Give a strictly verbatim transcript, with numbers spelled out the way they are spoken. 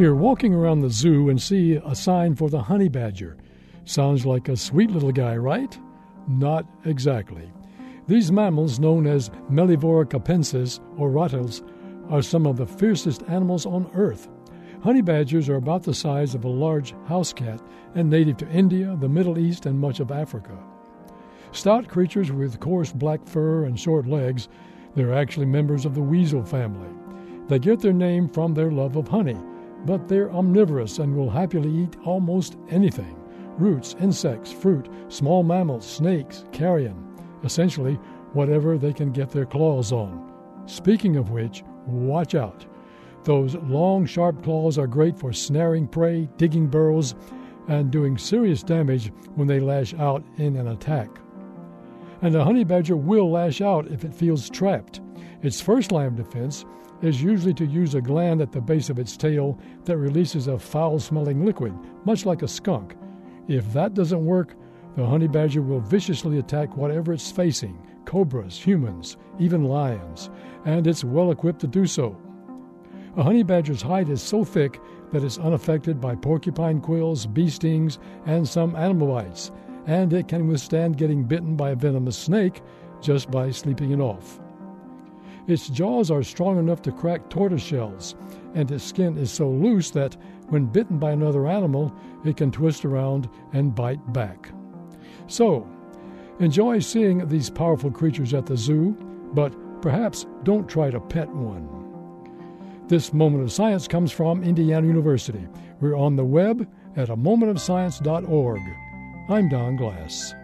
You're walking around the zoo and see a sign for the honey badger. Sounds like a sweet little guy, right? Not exactly. These mammals, known as Mellivora capensis or rattles, are some of the fiercest animals on Earth. Honey badgers are about the size of a large house cat and native to India, the Middle East, and much of Africa. Stout creatures with coarse black fur and short legs, they're actually members of the weasel family. They get their name from their love of honey, but they're omnivorous and will happily eat almost anything: roots, insects, fruit, small mammals, snakes, carrion, essentially whatever they can get their claws on. Speaking of which, watch out. Those long, sharp claws are great for snaring prey, digging burrows, and doing serious damage when they lash out in an attack. And a honey badger will lash out if it feels trapped. Its first line of defense is usually to use a gland at the base of its tail that releases a foul-smelling liquid, much like a skunk. If that doesn't work, the honey badger will viciously attack whatever it's facing: cobras, humans, even lions, and it's well equipped to do so. A honey badger's hide is so thick that it's unaffected by porcupine quills, bee stings, and some animal bites, and it can withstand getting bitten by a venomous snake just by sleeping it off. Its jaws are strong enough to crack tortoise shells, and its skin is so loose that when bitten by another animal, it can twist around and bite back. So, enjoy seeing these powerful creatures at the zoo, but perhaps don't try to pet one. This Moment of Science comes from Indiana University. We're on the web at a moment of science dot org. I'm Don Glass.